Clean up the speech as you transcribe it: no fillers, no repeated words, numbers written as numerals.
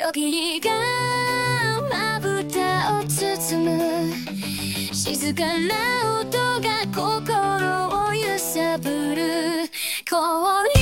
夜霧がまぶたを包む静かな音が心を揺さぶる氷